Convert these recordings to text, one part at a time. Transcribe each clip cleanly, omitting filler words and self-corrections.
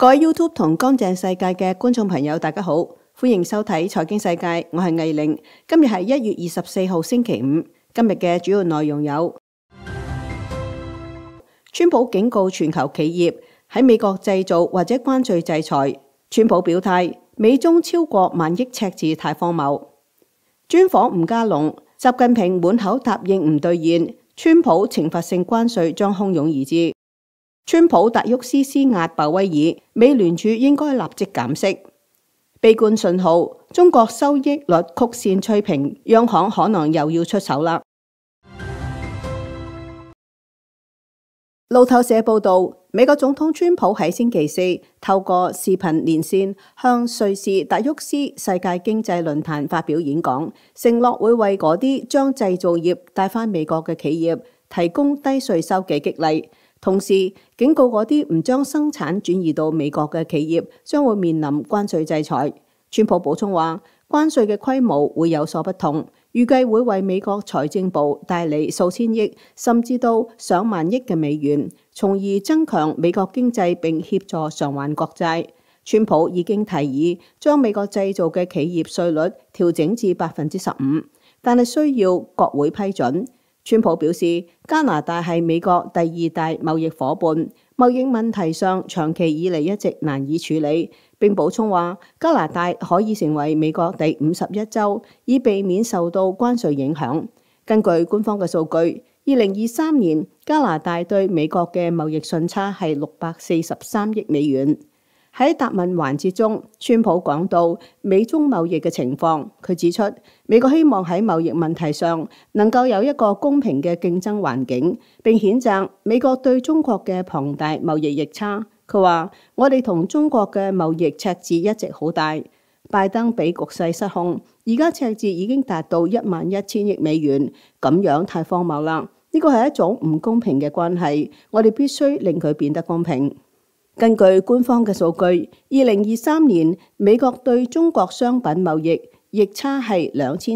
各位 YouTube 同乾淨世界嘅觀眾朋友，大家好，歡迎收睇財經世界，我係魏玲。今日係1月24號星期五。今日嘅主要內容有：川普警告全球企業喺美國製造或者關稅制裁。川普表態，美中超過萬億赤字太荒謬。專訪吳家龍，習近平滿口答應唔兌現，川普懲罰性關稅將洶湧而至。川普達沃斯施壓鮑威爾，美聯儲應該立即減息。悲觀信號，中國收益率曲線趨平，央行可能又要出手啦。路透社報道，美國總統川普喺星期四透過視頻連線向瑞士達沃斯世界經濟論壇發表演講，承諾會為嗰啲將製造業帶返美國嘅企業提供低稅收嘅激勵，同時警告嗰啲唔將生產轉移到美國嘅企業將會面臨關稅制裁。川普補充話，關稅嘅規模會有所不同，預計會為美國財政部帶嚟數千億甚至到上萬億嘅美元，從而增強美國經濟並協助償還國債。川普已經提議將美國製造嘅企業稅率調整至15%，但係需要國會批准。川普表示，加拿大係美國第二大貿易夥伴，貿易問題上長期以嚟一直難以處理。並補充話，加拿大可以成為美國第51州，以避免受到關稅影響。根據官方嘅數據，2023年加拿大對美國嘅貿易順差係643億美元。喺答問環節中，川普講到美中貿易嘅情況，佢指出美國希望喺貿易問題上能夠有一個公平嘅競爭環境，並譴責美國對中國嘅龐大貿易逆差。佢話：我哋同中國嘅貿易赤字一直好大，拜登俾局勢失控，而家赤字已經達到11000億美元，咁樣太荒謬啦！呢個係一種唔公平嘅關係，我哋必須令佢變得公平。根據官方嘅數據，2023年美國對中國商品貿易逆差係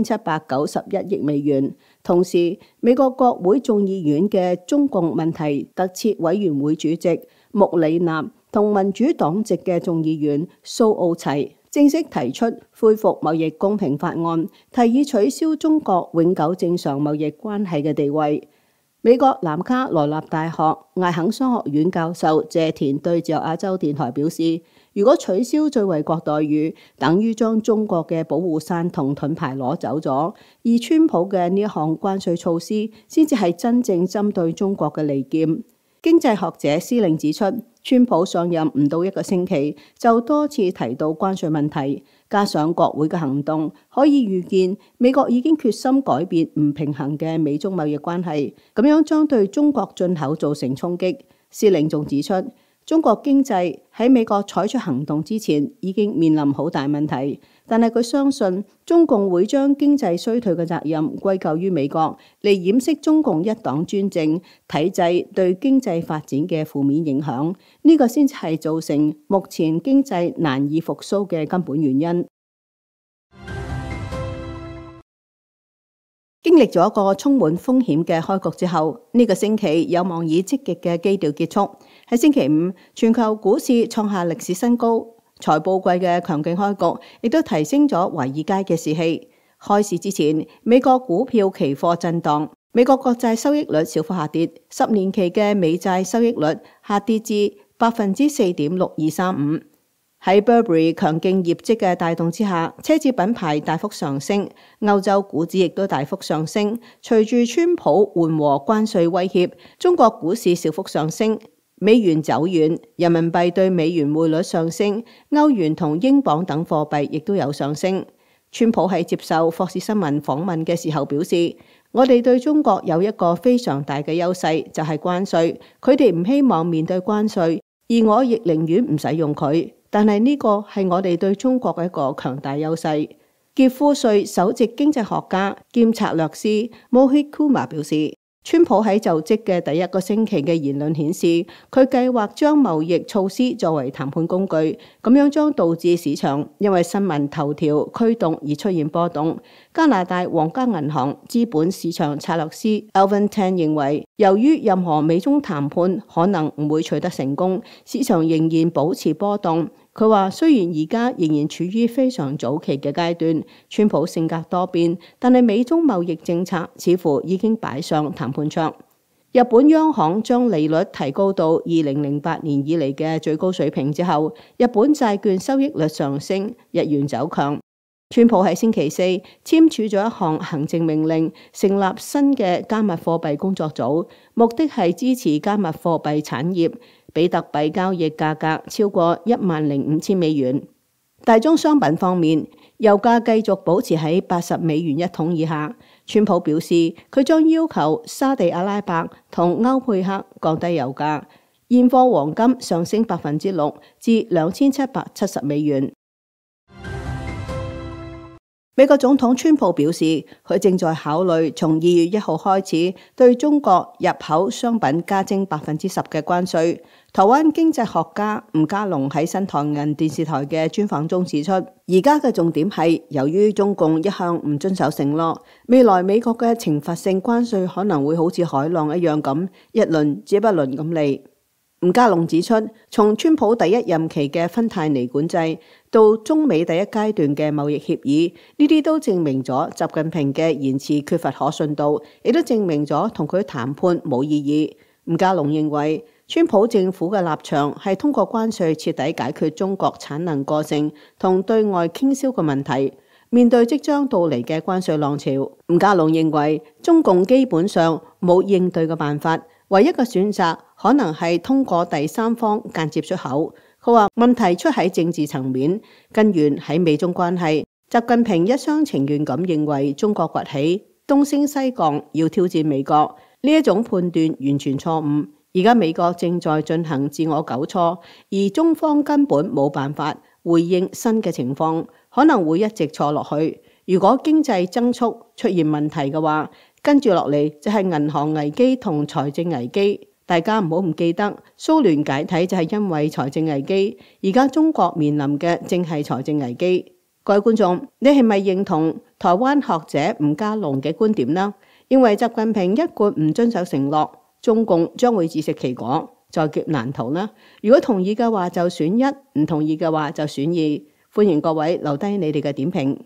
2791億美元。同時，美國國會眾議院嘅中共問題特設委員會主席穆里納同民主黨籍嘅眾議員蘇奧齊正式提出恢復貿易公平法案，提議取消中國永久正常貿易關係嘅地位。美國南卡羅納大學艾肯商學院教授謝田對自由亞洲電台表示，如果取消最惠國待遇，等於將中國嘅保護傘同盾牌攞走咗，而川普嘅呢一項關稅措施先至係真正針對中國嘅利劍。經濟學者施令指出，川普上任唔到1個星期就多次提到關稅問題，加上國會嘅行動，可以預見美國已經決心改變唔平衡嘅美中貿易關係，咁樣將對中國進口造成衝擊。施令仲指出，中國經濟喺美國採取行動之前已經面臨好大問題，但係佢相信中共會將經濟衰退嘅責任歸咎於美國，嚟掩飾中共一黨專政體制對經濟發展嘅負面影響。呢個先至係造成目前經濟難以復甦嘅根本原因。經歷咗一個充滿風險嘅開局之後，呢個星期有望以積極嘅基調結束。喺星期五，全球股市創下歷史新高，財報季嘅強勁開局亦都提升咗華爾街嘅士氣。開市之前，美國股票期貨震盪，美國國債收益率小幅下跌，10年期嘅美債收益率下跌至4.6235%。喺 Burberry 強勁業績嘅帶動之下，奢侈品牌大幅上升，歐洲股指亦都大幅上升。隨住川普緩和關稅威脅，中國股市小幅上升，美元走軟，人民幣對美元匯率上升，歐元同英鎊等貨幣亦都有上升。川普喺接受霍士新聞訪問嘅時候表示，我哋對中國有一個非常大嘅優勢，就係關稅。佢哋唔希望面對關稅，而我亦寧願唔使用佢。但係呢個係我哋對中國嘅一個強大優勢。傑夫瑞首席經濟學家兼策略師 Mohit Kumar 表示， 川普喺就職嘅第一個星期嘅言論顯示，佢計劃將貿易措施作為談判工具，咁樣將導致市場因為新聞頭條驅動而出現波動。加拿大皇家銀行資本市場策略師 Alvin Tan 認為，由於任何美中談判可能唔會取得成功，市場仍然保持波動。佢話：雖然而家仍然處於非常早期嘅階段，川普性格多變，但係美中貿易政策似乎已經擺上談判桌。日本央行將利率提高到2008年以嚟嘅最高水平之後，日本債券收益率上升，日元走強。川普喺星期四簽署咗一項行政命令，成立新嘅加密貨幣工作組，目的係支持加密貨幣產業。比特幣交易價格超過15000美元。大宗商品方面，油價繼續保持喺80美元一桶以下。川普表示，佢將要求沙地阿拉伯同歐佩克降低油價。現貨黃金上升6%至2770美元。美國總統川普表示，佢正在考慮從2月1號開始對中國入口商品加徵10%嘅關稅。台灣經濟學家吳家龍喺新唐人電視台嘅專訪中指出，而家嘅重點係由於中共一向唔遵守承諾，未來美國嘅懲罰性關稅可能會好似海浪一樣咁一輪接一輪咁嚟。吳家龍指出，從川普第一任期嘅芬太尼管制到中美第一階段嘅貿易協議，呢啲都證明咗習近平嘅言辭缺乏可信度，亦都證明咗同佢談判冇意義。吳家龍認為，川普政府嘅立場係通過關稅徹底解決中國產能過剩同對外傾銷嘅問題。面對即將到嚟嘅關稅浪潮，吳家龍認為中共基本上冇應對嘅辦法，唯一嘅選擇可能係通過第三方間接出口。佢話問題出喺政治層面，根源喺美中關係。習近平一廂情願咁認為中國崛起，東升西降，要挑戰美國，呢一種判斷完全錯誤。而家美國正在進行自我糾錯，而中方根本冇辦法回應新嘅情況，可能會一直錯落去。如果經濟增速出現問題嘅話，跟住落嚟就係銀行危機同財政危機。大家唔好唔記得，蘇聯解體就係因為財政危機，而家中國面臨嘅正係財政危機。各位觀眾，你係咪認同台灣學者吳家龍嘅觀點呢？認為習近平一貫唔遵守承諾，中共將會自食其果，在劫難逃呢？如果同意嘅話就選1，唔同意嘅話就選2。歡迎各位留低你哋嘅點評。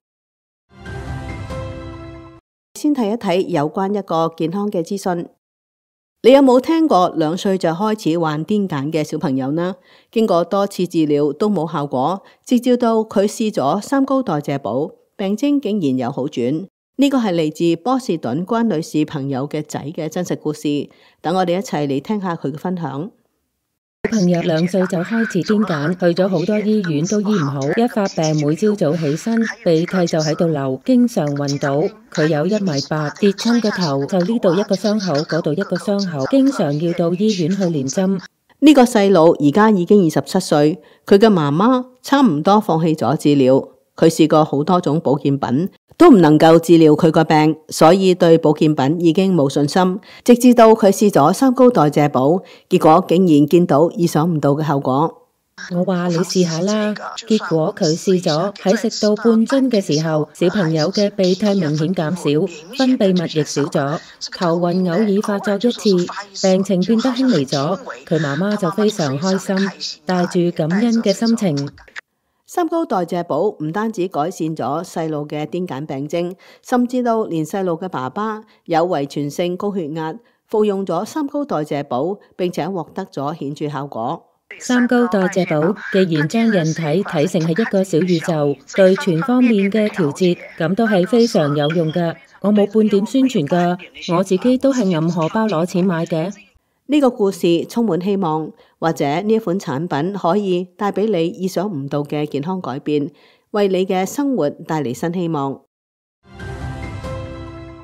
先睇一睇有關一個健康嘅資訊。你有冇聽過2歲就開始患癲癇嘅小朋友呢？經過多次治療都冇效果，直至到佢試咗三高代謝寶，病徵竟然有好轉。呢個係嚟自波士頓關女士朋友嘅仔嘅真實故事。等我哋一齊嚟聽下佢嘅分享。 小朋友2歲就開始癲癇，去咗好多醫院都醫唔好，一發病每朝早起身鼻涕就喺度流，經常暈倒。佢有1.8米，跌親個頭就呢度一個傷口，嗰度一個傷口，經常要到醫院去連針。 呢個細路而家已經27歲，佢嘅媽媽差唔多放棄咗治療，佢試過好多種保健品，都唔能夠治療佢個病，所以對保健品已經冇信心。直至到佢試咗三高代謝寶，結果竟然見到意想唔到嘅效果。 我話你試下啦，結果佢試咗，喺食到半樽嘅時候，小朋友嘅鼻涕明顯減少，分泌物亦少咗，頭暈偶爾發作1次，病情變得輕微咗。佢媽媽就非常開心，帶住感恩嘅心情。 三高代謝寶唔單止改善咗細路嘅癲癇病徵，甚至到連細路嘅爸爸有遺傳性高血壓，服用咗三高代謝寶，並且獲得咗顯著效果。 三高代謝寶既然將人體睇成係一個小宇宙，對全方面嘅調節，咁都係非常有用㗎。我冇半點宣傳㗎，我自己都係揞荷包攞錢買嘅。 呢個故事充滿希望，或者呢一款產品可以帶俾你意想唔到嘅健康改變，為你嘅生活帶嚟新希望。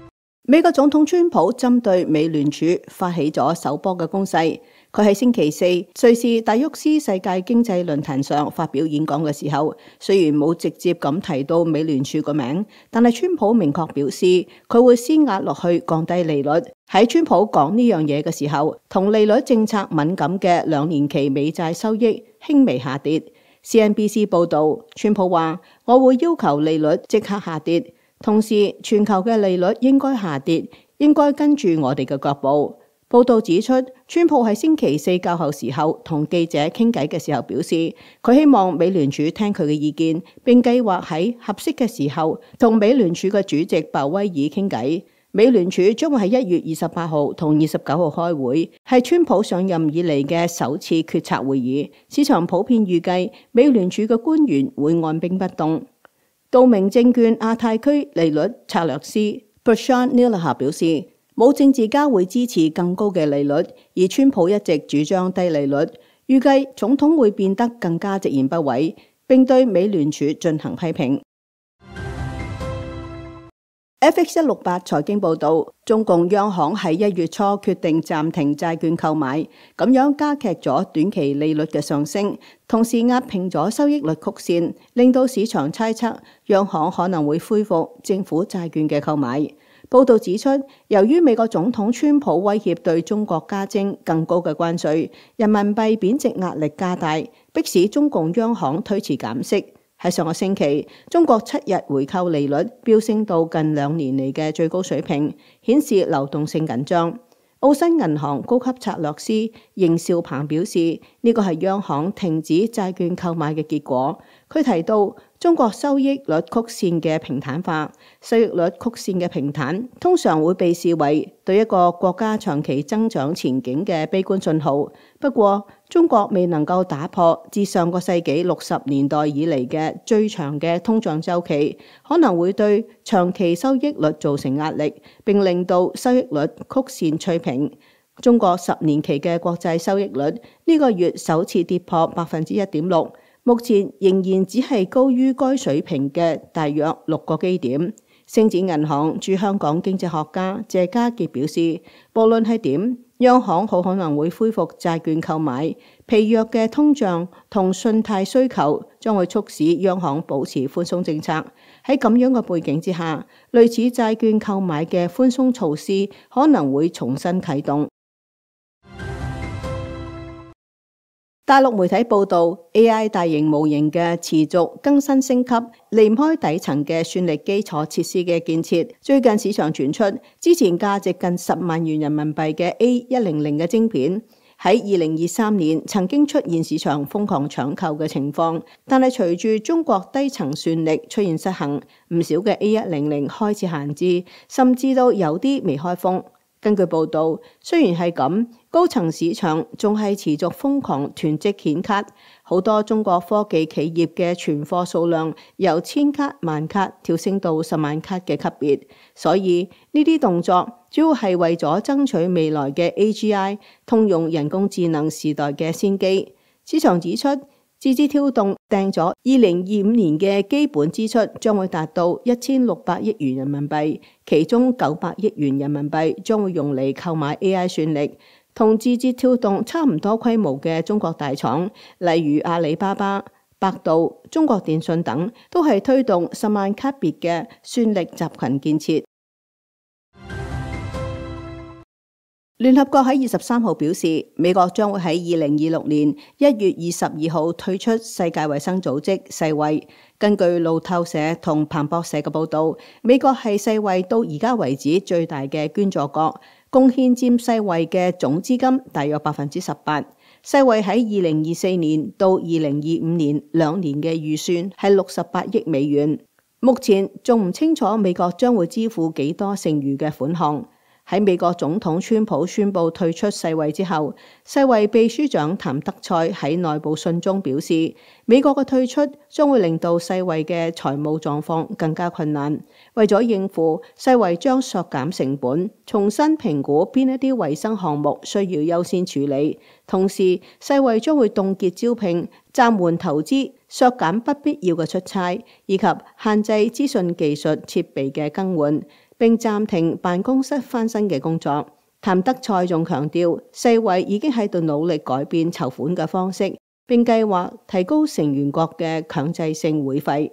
美國總統川普針對美聯儲發起咗首波嘅攻勢。佢喺星期四瑞士達沃斯世界經濟論壇上發表演講嘅時候，雖然冇直接咁提到美聯儲個名，但係川普明確表示佢會施壓落去降低利率。喺川普講呢樣嘢嘅時候，同利率政策敏感嘅2年期美債收益輕微下跌。CNBC 報導，川普話：我會要求利率即刻下跌，同時全球嘅利率應該下跌，應該跟住我哋嘅腳步。報道指出，川普喺星期四較後時候同記者傾偈嘅時候表示，佢希望美聯儲聽佢嘅意見，並計劃喺合適嘅時候同美聯儲嘅主席鮑威爾傾偈。美聯儲將會喺1月28號同29號開會，係川普上任以嚟嘅首次決策會議。市場普遍預計美聯儲嘅官員會按兵不動。道明證券亞太區利率策略師 Prashant Nilekar 表示，冇政治家會支持更高嘅利率，而川普一直主張低利率，預計總統會變得更加直言不諱，並對美聯儲進行批評。FX168 財經報導，中共央行喺1月初決定暫停債券購買，咁樣加劇咗短期利率嘅上升，同時壓平咗收益率曲線，令到市場猜測央行可能會恢復政府債券嘅購買。報導指出，由於美國總統川普威脅對中國加徵更高嘅關稅，人民幣貶值壓力加大，迫使中共央行推遲減息。喺上個星期，中國7日回購利率飆升到近2年嚟嘅最高水平，顯示流動性緊張。澳新銀行高級策略師邢兆鵬表示，呢個係央行停止債券購買嘅結果。佢提到，中國收益率曲線嘅平坦化，收益率曲線嘅平坦通常會被視為對一個國家長期增長前景嘅悲觀信號。不過，中國未能夠打破自上個世紀60年代以嚟嘅最長嘅通脹週期，可能會對長期收益率造成壓力，並令到收益率曲線趨平。中國10年期嘅國債收益率呢個月首次跌破1.6%。目前仍然只係高於該水平嘅大約6個基點。星展銀行駐香港經濟學家謝家傑表示，無論係點，央行好可能會恢復債券購買。疲弱嘅通脹同信貸需求將會促使央行保持寬鬆政策。喺咁樣嘅背景之下，類似債券購買嘅寬鬆措施可能會重新啟動。大陸媒體報導 ，AI 大型模型嘅持續更新升級，離唔開底層嘅算力基礎設施嘅建設。最近市場傳出，之前價值近10萬元人民幣嘅 A100嘅晶片，喺2023年曾經出現市場瘋狂搶購嘅情況，但係隨住中國低層算力出現失衡，唔少嘅 A100開始閒置，甚至都有啲未開封。根據報導，雖然係咁，高層市場仲係持續瘋狂囤積顯卡，好多中國科技企業嘅存貨數量由1000卡、萬卡跳升到10萬卡嘅級別，所以呢啲動作主要係為咗爭取未來嘅 AGI 通用人工智能時代嘅先機。市場指出，字節跳動訂咗2025年嘅基本支出將會達到1600億元人民幣，其中900億元人民幣將會用嚟購買 AI 算力。同字節跳動差唔多規模嘅中國大廠，例如阿里巴巴、百度、中國電信等，都係推動10萬卡別嘅算力集群建設。聯合國喺23號表示，美國將會喺2026年1月22號退出世界衛生組織世衛。根據路透社同彭博社嘅報導，美國係世衛到而家為止最大嘅捐助國，貢獻佔世衛嘅總資金大約18%。世衛喺2024年到2025年2年嘅預算係68億美元。目前仲唔清楚美國將會支付幾多剩餘嘅款項。喺美國總統川普宣布退出世衛之後，世衛秘書長譚德塞喺內部信中表示，美國嘅退出將會令到世衛嘅財務狀況更加困難。為咗應付，世衛將削減成本，重新評估邊一啲衛生項目需要優先處理。同時，世衛將會凍結招聘、暫緩投資、削減不必要嘅出差，以及限制資訊技術設備嘅更換， 並暫停辦公室翻新嘅工作。譚德塞仲強調，世衛已經喺度努力改變籌款嘅方式，並計劃提高成員國嘅強制性會費。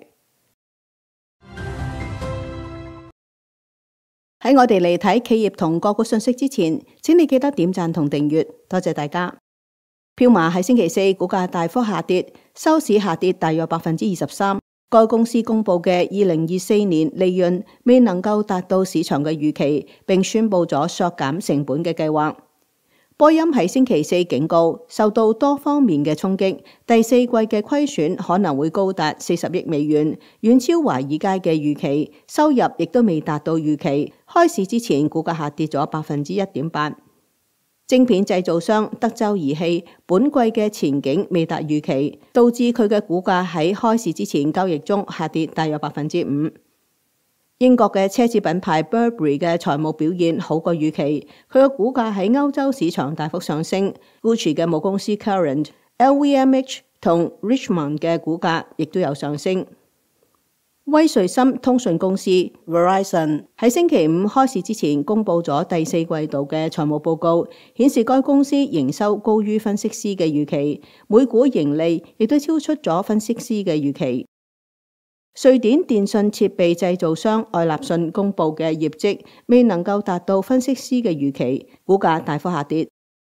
喺我哋嚟睇企業同個股信息之前，請你記得點讚同訂閱，多謝大家。飄馬喺星期四股價大幅下跌，收市下跌大約23%。該公司公佈嘅2024年利潤未能夠達到市場嘅預期，並宣布咗削減成本嘅計劃。波音喺星期四警告，受到多方面嘅衝擊，第四季嘅虧損可能會高達40億美元，遠超華爾街嘅預期，收入亦都未達到預期。開市之前，股價下跌咗1.8%。晶片製造商德州儀器本季嘅前景未達預期，導致佢嘅股價喺開市之前交易中下跌大約5%。英國嘅奢侈品牌 Burberry 嘅財務表現好過預期，佢嘅股價喺歐洲市場大幅上升。Gucci 嘅母公司 Current、LVMH 同 Richemont 嘅股價亦都有上升。威瑞森通訊公司 Verizon 喺星期五開市之前公佈咗第四季度嘅財務報告，顯示該公司營收高於分析師嘅預期，每股盈利亦都超出咗分析師嘅預期。瑞典電信設備製造商愛立信公佈嘅業績未能夠達到分析師嘅預期，股價大幅下跌。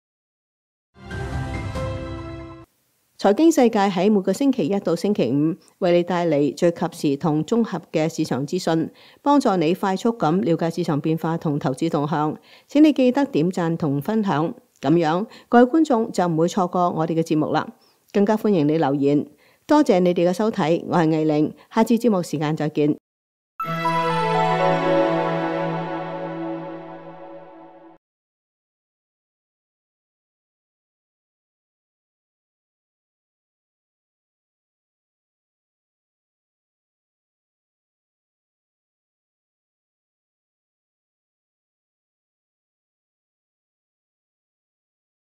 財經世界喺每個星期一到星期五為你帶嚟最及時同綜合嘅市場資訊，幫助你快速咁了解市場變化同投資動向。請你記得點讚同分享，咁樣各位觀眾就唔會錯過我哋嘅節目啦。更加歡迎你留言。多謝你哋嘅收睇，我係藝玲，下次節目時間再見。